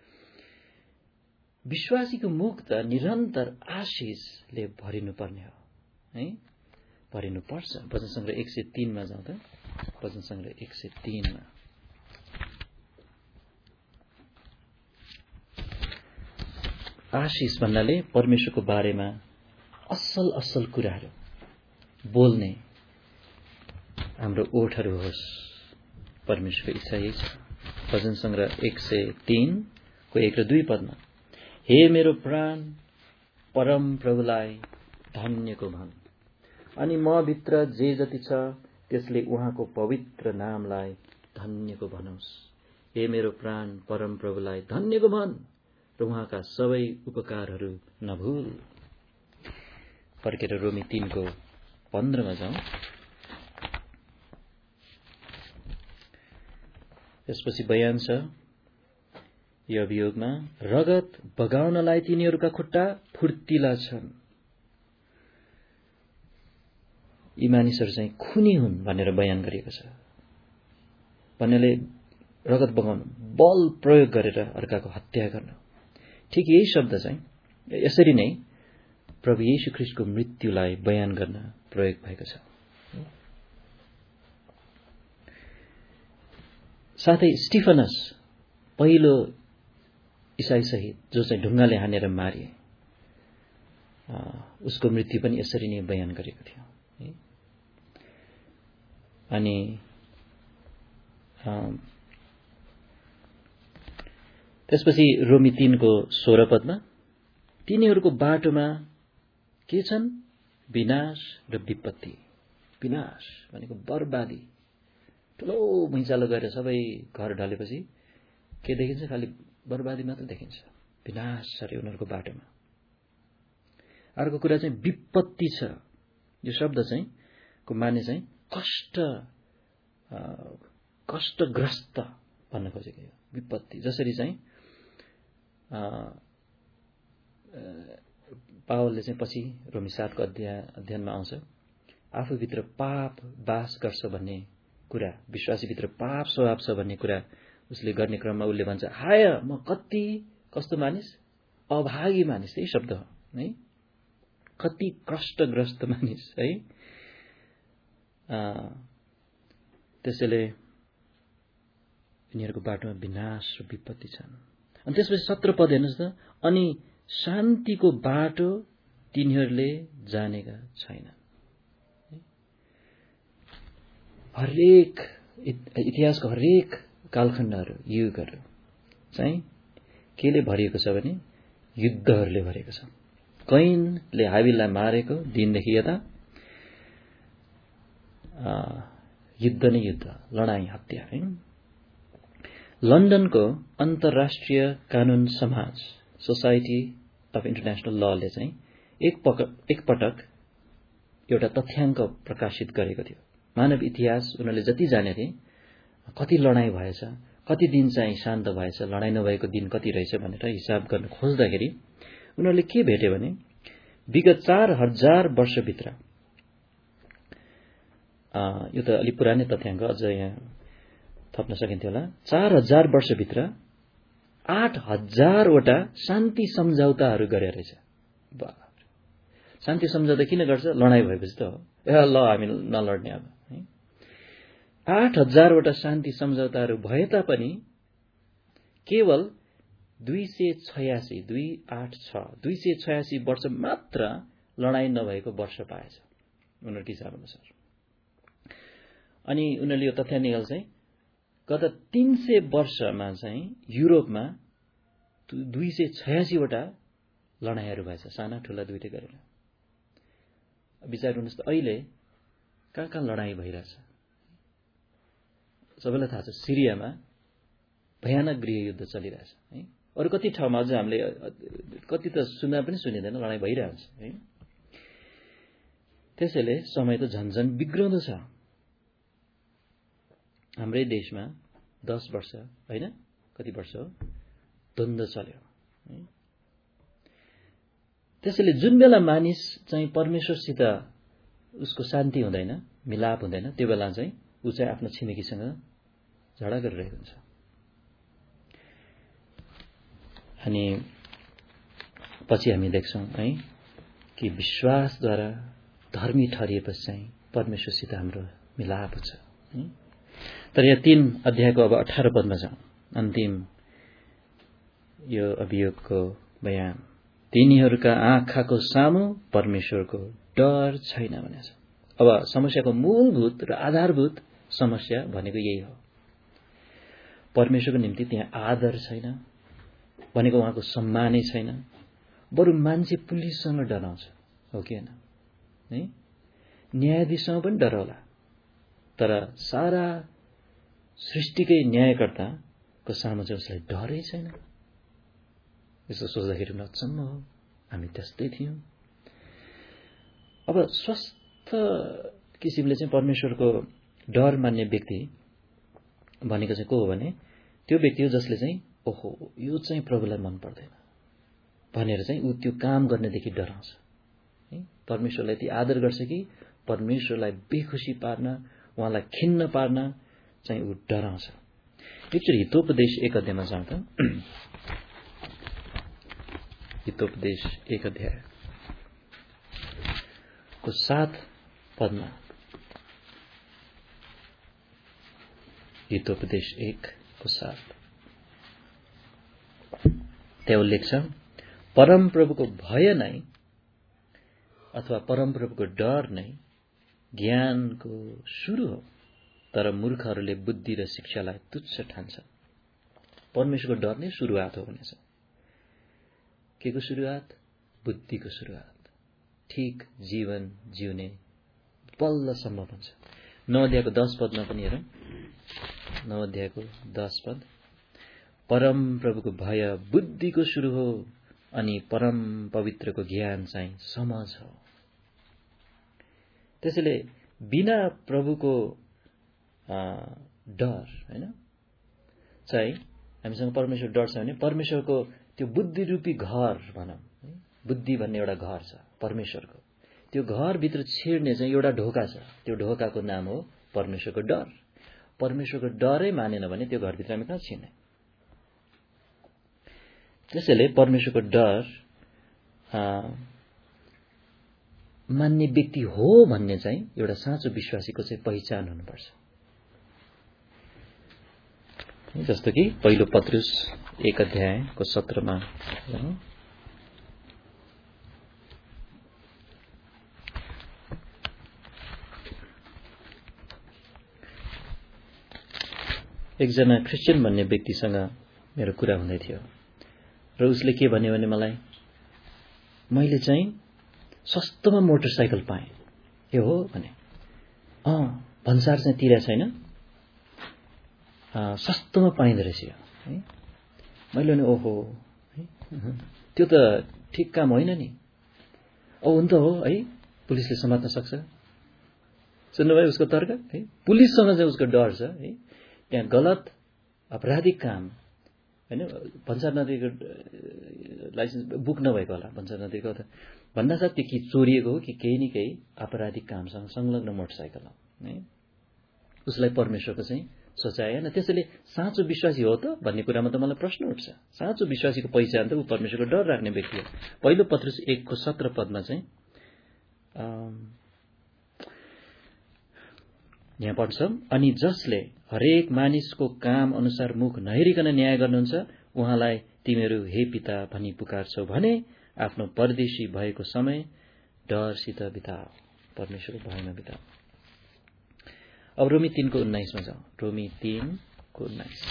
विश्वासीको मुख त निरन्तर आशिषले भरिनु पर्ने हो है, भरिनु पर्छ। भजन संग्रह एक सय तीनमा जाउँ त, भजन संग्रह एक सय तीनमा आशिष भन्नाले परमेश्वरको बारेमा असल असल कुराहरू बोल्ने हाम्रो ओठहरू होस्। परमेश्वरको इच्छा यही छ। भजन सङ्ग्रह एक सय तीनको एक र दुई पदमा हे मेरो प्राण परम प्रभुलाई धन्यको भन्, अनि म भित्र जे जति छ त्यसले उहाँको पवित्र नामलाई धन्यको भनोस्। हे मेरो प्राण परम प्रभुलाई धन्यको भन् र उहाँका सबै उपकारहरू नभुल। फर्केर रोमी तीनको पन्ध्रमा जाउँ। त्यसपछि बयान छ यो अभियोगमा, रगत बगाउनलाई तिनीहरूका खुट्टा फुर्तिला छन्। यी मानिसहरू चाहिँ खुनी हुन् भनेर बयान गरिएको छ। भन्नेले रगत बगाउनु, बल प्रयोग गरेर अर्काको हत्या गर्न। ठिक यही शब्द चाहिँ यसरी नै प्रभु येशू ख्रीष्टको मृत्युलाई बयान गर्न प्रयोग भएको छ। साथै स्टिफनस पहिलो इसाई सहित जो चाहिँ ढुङ्गाले हानेर मारिए, उसको मृत्यु पनि यसरी नै बयान गरेको थियो। अनि त्यसपछि रोमी तीनको सोह्र पदमा तिनीहरूको बाटोमा के छन्? विनाश र विपत्ति। विनाश भनेको बर्बादी। ठुलो भुइँचालो गएर सबै घर ढलेपछि के देखिन्छ? खालि बर्बादी मात्र देखिन्छ। विनाश छ अरे उनीहरूको बाटोमा। अर्को कुरा चाहिँ विपत्ति छ। यो शब्द चाहिँ को माने चाहिँ कष्ट कष्टग्रस्त भन्न खोजेको यो विपत्ति। जसरी चाहिँ पावलले चाहिँ पछि रोमी सातको अध्याय अध्ययनमा आउँछ, आफूभित्र पाप बास गर्छ भन्ने कुरा, विश्वासीभित्र पाप स्वभाव छ भन्ने कुरा उसले गर्ने क्रममा उसले भन्छ, हाय म कति कस्तो मानिस, अभागी मानिस। यही शब्द हो है, कति कष्टग्रस्त मानिस है। त्यसैले यिनीहरूको बाटोमा विनाश र विपत्ति छन्। अनि त्यसपछि सत्र पद हेर्नुहोस् त, अनि शान्तिको बाटो तिनीहरूले जानेका छैनन्। हरेक इतिहासको हरेक कालखण्डहरू, युगहरू चाहिँ केले भरिएको छ भने युद्धहरूले भरिएको छ। कैनले हाबिललाई मारेको दिनदेखि यता युद्ध नै युद्ध, लडाई, हत्या है। लन्डनको अन्तर्राष्ट्रिय कानून समाज, सोसाइटी अफ इन्टरनेशनल लले चाहिँ एक एकपटक एउटा तथ्याङ्क प्रकाशित गरेको थियो। मानव इतिहास उनीहरूले जति जानेथे, कति लडाई भएछ, कति दिन चाहिँ शान्त भएछ, लडाई नभएको दिन कति रहेछ भनेर हिसाब गर्न खोज्दाखेरि उनीहरूले के भेट्यो भने विगत चार हजार वर्षभित्र, यो त अलिक पुरानै तथ्याङ्क, अझ यहाँ थप्न सकिन्थ्यो होला, चार हजार वर्षभित्र आठ हजारवटा शान्ति सम्झौताहरू गरे रहेछ। शान्ति सम्झौता किन गर्छ? लडाई भएपछि त हो, ए ल हामी नलड्ने अब है। आठ हजारवटा शान्ति सम्झौताहरू भए तापनि केवल दुई सय छयासी दुई आठ छ दुई सय छयासी वर्ष मात्र लडाई नभएको वर्ष पाएछ उनीहरूको हिसाब अनुसार। अनि उनीहरूले यो तथ्य निकाल्छ चाहिँ गत तीन सय वर्षमा चाहिँ युरोपमा दुई सय छयासीवटा लडाईहरू भएछ, साना ठुला दुइटै गरेर। विचार गर्नुहोस् त, अहिले कहाँ कहाँ लडाई भइरहेछ? सबैलाई थाहा छ सिरियामा भयानक गृहयुद्ध चलिरहेछ है। अरू कति ठाउँमा अझ हामीले कति त सुन्दा पनि सुनिँदैन, लडाई भइरहेछ है। त्यसैले समय त झन्झन बिग्रँदो छ। हाम्रै देशमा दस वर्ष होइन, कति वर्ष हो, द्वन्द्व चल्यो है। त्यसैले जुन बेला मानिस चाहिँ परमेश्वरसित उसको शान्ति हुँदैन, मिलाप हुँदैन, त्यो बेला चाहिँ ऊ चाहिँ आफ्नो छिमेकीसँग झगडा गरिरहेको हुन्छ। अनि पछि हामी देख्छौँ है कि विश्वासद्वारा धर्मी ठहरिएपछि चाहिँ परमेश्वरसित हाम्रो मिलाप हुन्छ। तर यहाँ तीन अध्यायको अब अठार पदमा जाउँ, अन्तिम यो अभियोगको बयान। तिनीहरूका आँखाको सामु परमेश्वरको डर छैन भनेको छ। अब समस्याको मूलभूत र आधारभूत समस्या भनेको यही हो। परमेश्वरको निम्ति त्यहाँ आदर छैन, भनेको उहाँको सम्मानै छैन। बरु मान्छे पुलिससँग डराउँछ, हो कि होइन? है, न्यायाधीशसँग पनि डराउला, तर सारा सृष्टिकै न्यायकर्ताको सामु चाहिँ उसलाई डरै छैन। यसो सोच्दाखेरि पनि अचम्म हो, हामी त्यस्तै थियौँ। अब स्वस्थ किसिमले चाहिँ परमेश्वरको डर मान्ने व्यक्ति भनेको चाहिँ को हो भने त्यो व्यक्ति हो जसले चाहिँ ओहो यो चाहिँ प्रभुलाई मन पर्दैन भनेर चाहिँ ऊ त्यो काम गर्नेदेखि डराउँछ। परमेश्वरलाई यति आदर गर्छ कि परमेश्वरलाई बेखुसी पार्न, उहाँलाई खिन्न पार्न चाहिँ ऊ डराउँछ। एकचोटि हितोपदेश एक अध्यायमा जाउँ त। हितोपदेश एक अध्याय को सात पदमा, हितोपदेश एक को सात, त्यहाँ उल्लेख छ, परम प्रभुको भय नै अथवा परम प्रभुको डर नै ज्ञानको सुरु हो, तर मूर्खहरूले बुद्धि र शिक्षालाई तुच्छ ठान्छन्। परमेश्वरको डर नै सुरुवात हो भनेछ। के को सुरुवात? बुद्धिको सुरुवात, ठीक जीवन जिउने बल्ल सम्भव हुन्छ। नौ अध्यायको दस पदमा पनि हेरौँ। नौ अध्यायको दस पद, परम प्रभुको भय बुद्धिको सुरु हो अनि परम पवित्रको ज्ञान चाहिँ समझ हो। त्यसैले बिना प्रभुको डर हैन चाहिँ हामीसँग परमेश्वर डर छ भने परमेश्वरको त्यो बुद्धि रूपी घर भनौँ, बुद्धि भन्ने एउटा घर छ परमेश्वरको, त्यो घरभित्र छिर्ने चाहिँ एउटा ढोका छ। त्यो ढोकाको नाम हो परमेश्वरको डर। परमेश्वरको डरै मानेन भने त्यो घरभित्र हामी कहाँ छिर्ने? त्यसैले परमेश्वरको डर मान्ने व्यक्ति हो भन्ने चाहिँ एउटा साँचो विश्वासीको चाहिँ पहिचान हुनुपर्छ। जस्तो कि पहिलो पत्रुस एक अध्यायको सत्रमा, एकजना क्रिस्चियन भन्ने व्यक्तिसँग मेरो कुरा हुँदै थियो र उसले के भन्यो भने मलाई, मैले चाहिँ सस्तोमा मोटरसाइकल पाएँ। के हो भने, अँ भन्सार चाहिँ तिरा छैन, सस्तोमा पाइँदो रहेछ है। मैले भने ओहो है, त्यो त ठिक काम होइन नि। औ हुन त हो है, पुलिसले समात्न सक्छ। सुन्नुभयो उसको तर्क है? पुलिससँग चाहिँ उसको डर छ है। त्यहाँ गलत अपराधिक काम हैन, भन्सार नदीको लाइसेन्स बुक नभएको होला भन्सार नदीको, भन्दा साथ त्यो कि चोरिएको हो कि केही न केही आपराधिक कामसँग संलग्न मोटरसाइकल हो है। उसलाई परमेश्वरको चाहिँ सोचाइ होइन। त्यसैले साँचो विश्वासी हो त भन्ने कुरामा त मलाई प्रश्न उठ्छ। साँचो विश्वासीको पहिचान त ऊ परमेश्वरको डर राख्ने व्यक्ति हो। पहिलो पत्रुस एक को सत्र पदमा चाहिँ यहाँ पढ्छौं, अनि जसले हरेक मानिसको काम अनुसार मुख नहेरिकन न्याय गर्नुहुन्छ उहाँलाई तिमीहरू हे पिता भनी पुकार्छौ भने आफ्नो परदेशी भएको समय डरसित बिताओ, परमेश्वरको भयमा बिताओ। अब रोमी तीन को उन्नाइसमा जाउँ। रोमी तीन को उन्नाइस,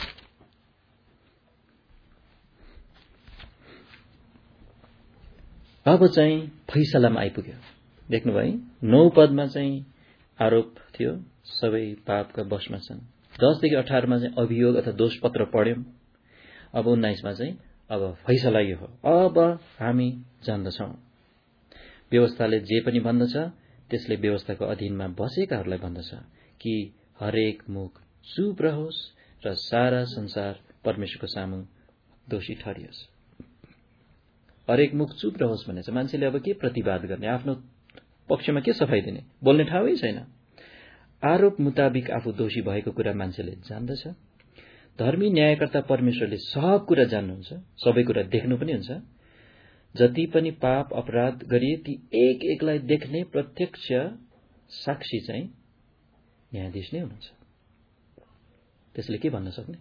अब चाहिँ फैसलामा आइपुग्यो। देख्नुभयो, नौ पदमा चाहिँ आरोप थियो, सबै पापका वशमा छन्। दसदेखि अठारमा चाहिँ अभियोग अथवा दोष पत्र पढ्यौं। अब उन्नाइसमा चाहिँ अब फैसला यो हो, अब हामी जान्दछौं व्यवस्थाले जे पनि भन्दछ त्यसले व्यवस्थाको अधीनमा बसेकाहरूलाई भन्दछ कि हरेक मुख चुप रहोस् र सारा संसार परमेश्वरको सामु दोषी ठहरियोस्। हरेक मुख चुप रहोस् भने चाहिँ मान्छेले अब के प्रतिवाद गर्ने, आफ्नो पक्षमा के सफाई दिने, बोल्ने ठाउँै छैन। आरोप मुताबिक आफू दोषी भएको कुरा मान्छेले जान्दछ। धर्मी न्यायकर्ता परमेश्वरले सब कुरा जान्नुहुन्छ, सबै कुरा देख्नु पनि हुन्छ। जति पनि पाप अपराध गरिए ती एक एकलाई देख्ने प्रत्यक्ष साक्षी चाहिँ न्यायाधीश नै हुनुहुन्छ। त्यसले के भन्न सक्ने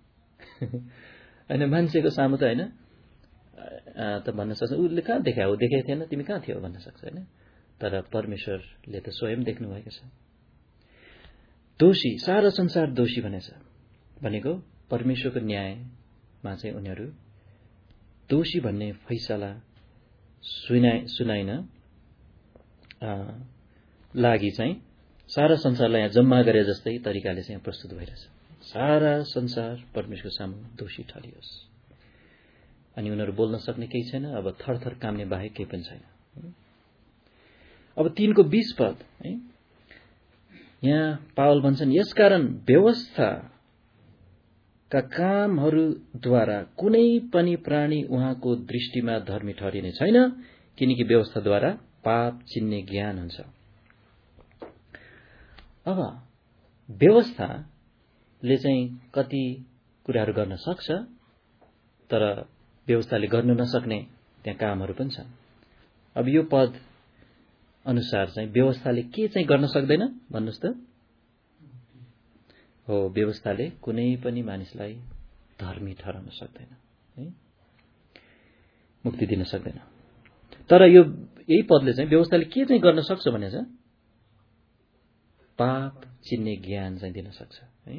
हैन, मान्छेको सामु त हैन त भन्न सक्छ उसले कहाँ देखायो, देखेको थिएन, तिमी कहाँ थियो भन्न सक्छ हैन। तर परमेश्वरले त स्वयं देख्नुभएको छ। दोषी, सारा संसार दोषी भनेछ भनेको परमेश्वरको न्यायमा चाहिँ उनीहरू दोषी भन्ने फैसला सुनाइ सुनाइन लागि चाहिँ सारा संसारलाई यहाँ जम्मा गरे जस्तै तरिकाले चाहिँ प्रस्तुत भइरहेछ। सारा संसार परमेश्वरको सामु दोषी ठहरियोस् अनि उनीहरू बोल्न सक्ने केही छैन, अब थरथर काम्ने बाहेक केही पनि छैन। अब तीनको बीस पद है, यहाँ पावल भन्छन्, यसकारण व्यवस्थाका कामहरूद्वारा कुनै पनि प्राणी उहाँको दृष्टिमा धर्मी ठहरिने छैन, किनकि व्यवस्थाद्वारा पाप चिन्ने ज्ञान हुन्छ। अब व्यवस्थाले चाहिँ कति कुराहरू गर्न सक्छ, तर व्यवस्थाले गर्न नसक्ने त्यहाँ कामहरू पनि छन्। अब यो पद अनुसार चाहिँ व्यवस्थाले के चाहिँ गर्न सक्दैन भन्नुहोस् त? हो, व्यवस्थाले कुनै पनि मानिसलाई धर्मी ठहराउन सक्दैन, है, मुक्ति दिन सक्दैन। तर यो यही पदले चाहिँ व्यवस्थाले के चाहिँ गर्न सक्छ भने चाहिँ पाप चिन्ने ज्ञान चाहिँ दिन सक्छ, है।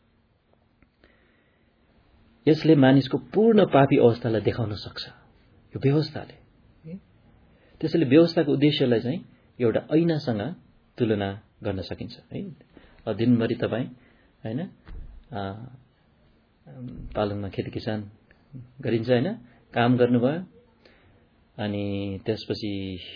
यसले मानिसको पूर्ण पापी अवस्थालाई देखाउन सक्छ यो व्यवस्थाले। त्यसैले व्यवस्थाको उद्देश्यलाई चाहिँ एउटा ऐनासँग तुलना गर्न सकिन्छ, है। दिनभरि तपाईँ हैन पालङमा खेती किसान गरिन्छ, हैन, काम गर्नुभयो अनि त्यसपछि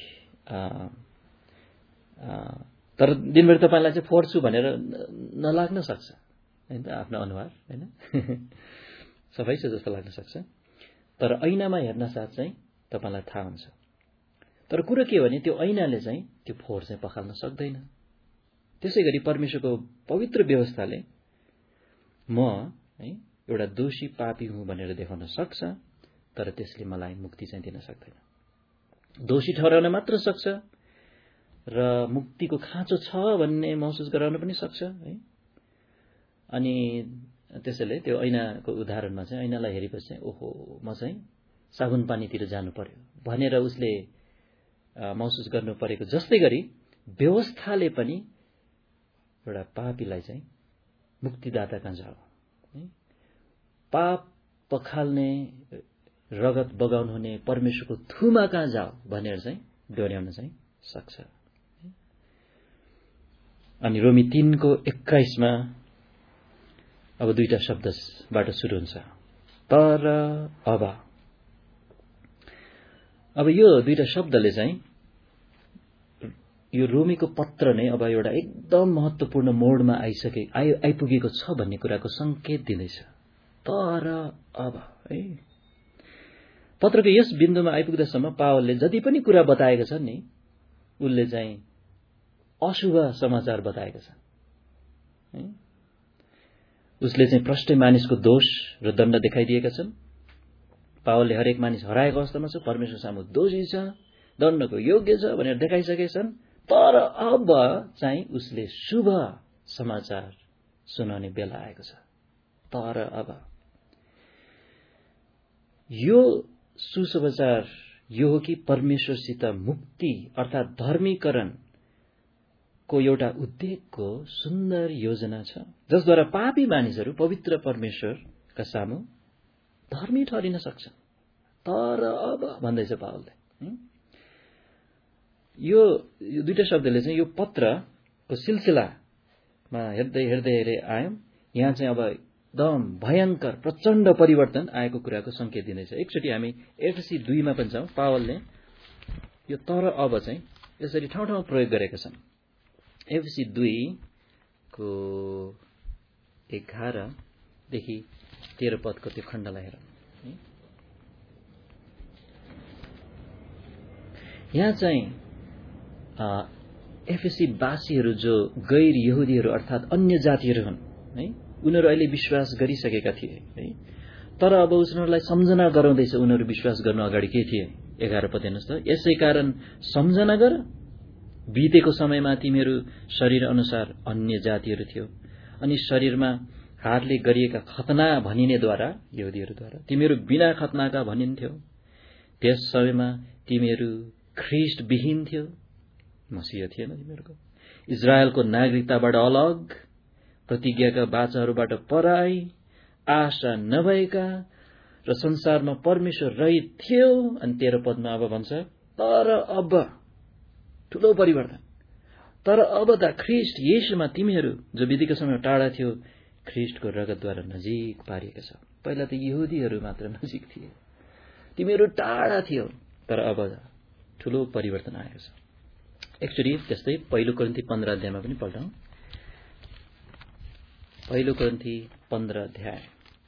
तर दिनभरि तपाईँलाई चाहिँ फोर्छु भनेर नलाग्न सक्छ, हैन, आफ्नो अनुहार, हैन, सफै छ जस्तो लाग्न सक्छ। तर ऐनामा हेर्न साथ चाहिँ तपाईँलाई थाहा हुन्छ। तर कुरो के हो भने त्यो ऐनाले चाहिँ त्यो फोहोर चाहिँ पखाल्न सक्दैन। त्यसै गरी परमेश्वरको पवित्र व्यवस्थाले म है एउटा दोषी पापी हुँ भनेर देखाउन सक्छ, तर त्यसले मलाई मुक्ति चाहिँ दिन सक्दैन। दोषी ठहराउन मात्र सक्छ र मुक्तिको खाँचो छ भन्ने महसुस गराउन पनि सक्छ, है। अनि त्यसैले त्यो ऐनाको उदाहरणमा चाहिँ ऐनालाई हेरेपछि चाहिँ ओहो म चाहिँ साबुन पानीतिर जानु पर्यो भनेर उसले महसुस गर्नु परेको जस्तै गरी व्यवस्थाले पनि एउटा पापीलाई चाहिँ मुक्तिदाता कहाँ जाऊ, पाप पखाल्ने रगत बगाउनु हुने परमेश्वरको थुमा कहाँ जाऊ भनेर चाहिँ डोर्याउन चाहिँ सक्छ। अनि रोमी तीनको एक्काइसमा अब दुईटा शब्दबाट सुरु हुन्छ, तर अब। अब यो दुईटा शब्दले चाहिँ यो रोमीको पत्र नै अब एउटा एकदम महत्त्वपूर्ण मोडमा आइसके आइ आइपुगेको छ भन्ने कुराको संकेत दिँदैछ। तर अब है, पत्रको यस बिन्दुमा आइपुग्दासम्म पावलले जति पनि कुरा बताएका छन् नि, उसले चाहिँ अशुभ समाचार बताएका छन्, है। उसले चाहिँ प्रष्टै मानिसको दोष र दण्ड देखाइदिएका छन्। पावलले हरेक मानिस हराएको अवस्थामा छ, परमेश्वर सामु दोषी छ, दण्डको योग्य छ भनेर देखाइसकेका छन्। तर अब चाहिँ उसले शुभ समाचार सुनाउने बेला आएको छ। तर अब यो सुसमाचार यो हो कि परमेश्वरसित मुक्ति अर्थात धर्मीकरणको एउटा उद्देश्यको सुन्दर योजना छ, जसद्वारा पापी मानिसहरू पवित्र परमेश्वरका सामु धर्मी ठहरिन सक्छन्। तर अब भन्दैछ पावलले। यो दुईटा शब्दले चाहिँ यो पत्रको सिलसिलामा हेर्दै हेर्दै हेर्दै आयौं। यहाँ चाहिँ अब एकदम भयंकर प्रचण्ड परिवर्तन आएको कुराको संकेत दिँदैछ। एकचोटि हामी एफएसी दुईमा पनि छौं। पावलले यो तर अब चाहिँ यसरी ठाउँ ठाउँ प्रयोग गरेका छन्। एफएसी दुईको एघारदेखि तेह्र पदको त्यो खण्डलाई हेरौँ। यहाँ चाहिँ एफएसी वासीहरू जो गैर यहुदीहरू अर्थात अन्य जातिहरू हुन्, है, उनीहरू अहिले विश्वास गरिसकेका थिए, है। तर अब उनीहरूलाई सम्झना गराउँदैछ उनीहरू विश्वास गर्नु अगाडि के थिए। एघार पद हेर्नुहोस् त, यसै कारण सम्झना गर, बितेको समयमा तिमीहरू शरीर अनुसार अन्य जातिहरू थियो अनि शरीरमा हातले गरिएका खतना भनिनेद्वारा यहुदीहरूद्वारा तिमीहरू बिना खतनाका भनिन्थ्यो। त्यस समयमा तिमीहरू ख्रीष्ट विहीन थियो मसीह थिएन तिमीहरूको। इजरायलको नागरिकताबाट अलग, प्रतिज्ञाका बाचाहरूबाट पराई, आशा नभएका र संसारमा परमेश्वर रहित थियो। अनि तेह्र पदमा अब भन्छ, तर अब ठूलो परिवर्तन, तर अब त ख्रीष्ट येशूमा तिमीहरू जो विधिको समयमा टाढा थियो ख्रीष्टको रगतद्वारा नजिक पारिएका छ। पहिला त यहुदीहरू मात्र नजिक थिए, तिमीहरू टाढा थियो, तर अब ठूलो परिवर्तन आएको छ। एकचोटि त्यस्तै पहिलो कोरिन्थी पन्ध्र अध्यायमा पनि पल्टौं। पहिलो कोरिन्थी पन्ध्र अध्याय।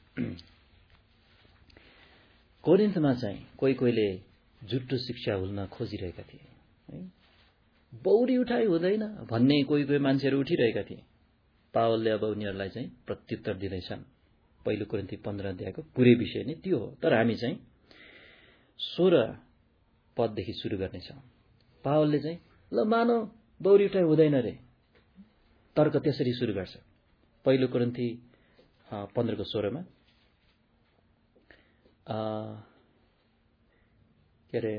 कोरिन्थमा चाहिँ कोही कोहीले झुट्टो शिक्षा हुन खोजिरहेका थिए है, बौरी उठाइ हुँदैन भन्ने कोही कोही मान्छेहरू उठिरहेका थिए। पावलले अब उनीहरूलाई चाहिँ प्रत्युत्तर दिँदैछन्। पहिलो कोरिन्थी पन्ध्र अध्यायको पुरै विषय नै त्यो हो, तर हामी चाहिँ सोह्र पददेखि सुरु गर्नेछौँ। पावलले चाहिँ ल मानव बौरी उठाइ हुँदैन रे, तर्क त्यसरी सुरु गर्छ। पहिलो कोरिन्थी पन्ध्रको सोह्रमा के अरे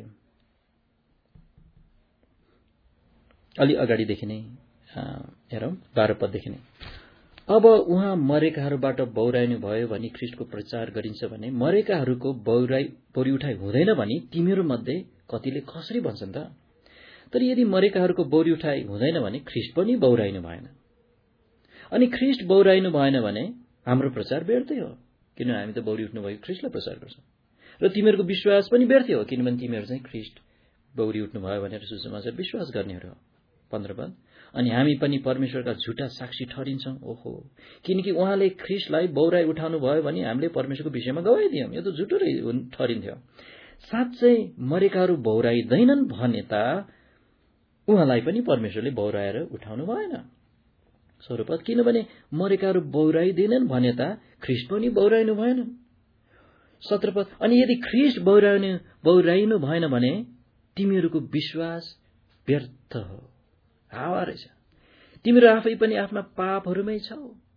अलि अगाडिदेखि नै हेरौँ, बाह्र पददेखि नै। अब उहाँ मरेकाहरूबाट बौराइनु भयो भनी ख्रीष्टको प्रचार गरिन्छ भने मरेकाहरूको बौराई बौरी उठाइ हुँदैन भनी तिमीहरू मध्ये कतिले कसरी भन्छन् त? तर यदि मरेकाहरूको बौरी उठाइ हुँदैन भने ख्रीष्ट पनि बौराइनु भएन। अनि ख्रीष्ट बौराइनु भएन भने हाम्रो प्रचार व्यर्थै हो, किनभने हामी त बौरी उठ्नु भएको ख्रीष्टलाई प्रचार गर्छौँ। र तिमीहरूको विश्वास पनि व्यर्थै हो, किनभने तिमीहरू चाहिँ ख्रीष्ट बौरी उठ्नु भयो भनेर सुसमाचार विश्वास गर्नेहरू हो। पन्ध्र पद। अनि हामी पनि परमेश्वरका झुटा साक्षी ठहरिन्छौँ। ओहो, किनकि उहाँले ख्रीष्टलाई बौराई उठाउनु भयो भने हामीले परमेश्वरको विषयमा गवाई दियौँ, यो त झुटो ठहरिन्थ्यो। साँच्चै मरेकाहरू बौराइदैनन् भने त उहाँलाई पनि परमेश्वरले बौराएर उठाउनु भएन। सोह्र पद। किनभने मरेकाहरू बौराइदैनन् भने त ख्रीष्ट पनि बौराइनु भएन। सत्र पद। अनि यदि ख्रीष्ट बौराइनु बौराइनु भएन भने तिमीहरूको विश्वास व्यर्थ हो, हावा रहेछ। तिमीहरू आफै पनि आफ्ना पापहरूमै छौ,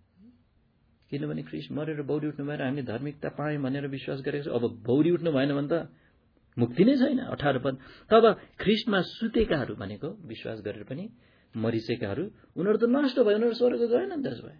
किनभने ख्रीष्ट मरेर बौरी उठ्नु भएर हामीले धार्मिकता पायौँ भनेर विश्वास गरेको छ। अब बौरी उठ्नु भएन भने त मुक्ति नै छैन। अठार पद। तब ख्रीष्टमा सुतेकाहरू भनेको विश्वास गरेर पनि मरिसकेकाहरू उनीहरू त नष्ट भयो, उनीहरू स्वर्ग गएनन् त्यसो भए।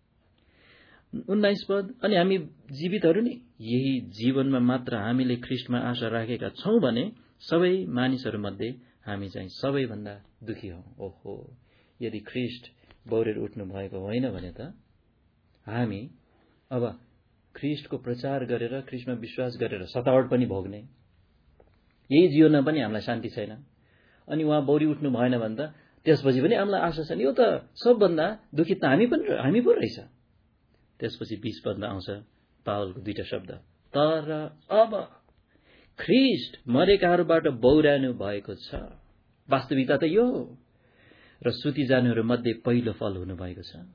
उन्नाइस पद। अनि हामी जीवितहरू नि यही जीवनमा मात्र हामीले ख्रीष्टमा आशा राखेका छौँ भने सबै मानिसहरूमध्ये हामी चाहिँ सबैभन्दा दुखी हौ। ओहो, यदि ख्रीष्ट बौरेर उठ्नु भएको होइन भने त हामी अब ख्रीष्टको प्रचार गरेर ख्रीष्टमा विश्वास गरेर सतावट पनि भोग्ने, यही जीवनमा पनि हामीलाई शान्ति छैन। अनि उहाँ बौरी उठ्नु भएन भने त त्यसपछि पनि हामीलाई आशा छैन। यो त सबभन्दा दुखी त हामी पनि हामी पो रहेछ। त्यसपछि बीस पदमा आउँछ पावलको दुईटा शब्द, तर अब ख्रीष्ट मरेकाहरूबाट बौरानु भएको छ। वास्तविकता त यो हो, र सुति जानेहरू मध्ये पहिलो फल हुनुभएको छ।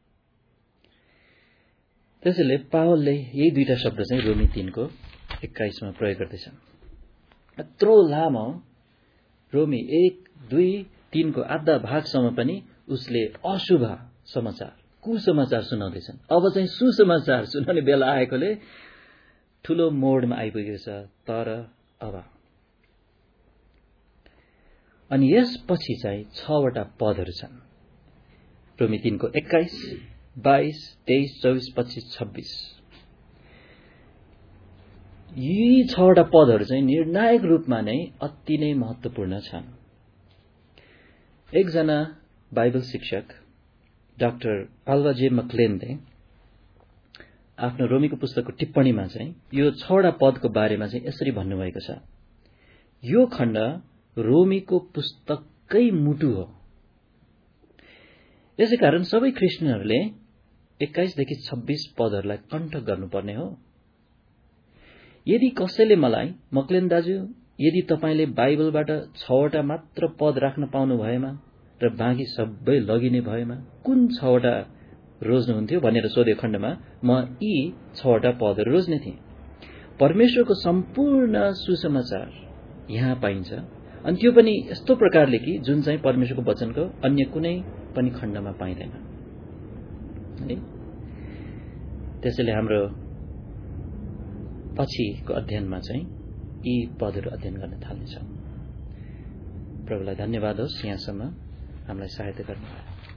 त्यसैले पावलले यही दुईटा शब्द चाहिँ रोमी तीनको एक्काइसमा प्रयोग गर्दैछन्। यत्रो लामो रोमी एक दुई तीनको आधा भागसम्म पनि उसले अशुभ समाचार, कुसमाचार सुनाउँदैछन्। अब चाहिँ सुसमाचार सुनाउने बेला आएकोले ठूलो मोडमा आइपुगेको छ। तर अब अनि यसपछि चाहिँ छवटा पदहरू छन्। रोमी तीनको एक्काइस, बाइस, तेइस, चौबिस, पच्चिस, छब्बिस। यी छवटा पदहरू चाहिँ निर्णायक रूपमा नै अति नै महत्वपूर्ण छन्। एकजना बाइबल शिक्षक डाक्टर अल्वा जे मक्लेनले आफ्नो रोमीको पुस्तकको टिप्पणीमा चाहिँ यो छवटा पदको बारेमा चाहिँ यसरी भन्नुभएको छ, यो खण्ड रोमीको पुस्तककै मुटु हो। यसै कारण सबै क्रिस्चियनहरूले एक्काइसदेखि छब्बीस पदहरूलाई कण्ठ गर्नुपर्ने हो। यदि कसैले मलाई, मक्लेन दाजु, यदि तपाईँले बाइबलबाट छवटा मात्र पद राख्न पाउनु भएमा र बाँकी सबै लगिने भएमा कुन छवटा रोज्नुहुन्थ्यो भनेर सोधेको खण्डमा म यी छवटा पदहरू रोज्ने थिएँ। परमेश्वरको सम्पूर्ण सुसमाचार यहाँ पाइन्छ, अनि त्यो पनि यस्तो प्रकारले कि जुन चाहिँ परमेश्वरको वचनको अन्य कुनै पनि खण्डमा पाइँदैन। त्यसैले हाम्रो पछिको अध्ययनमा चाहिँ यी पदहरू अध्ययन गर्न थाल्नेछौँ। प्रभुलाई धन्यवाद होस्, यहाँसम्म हामीलाई सहायता गर्नुभयो।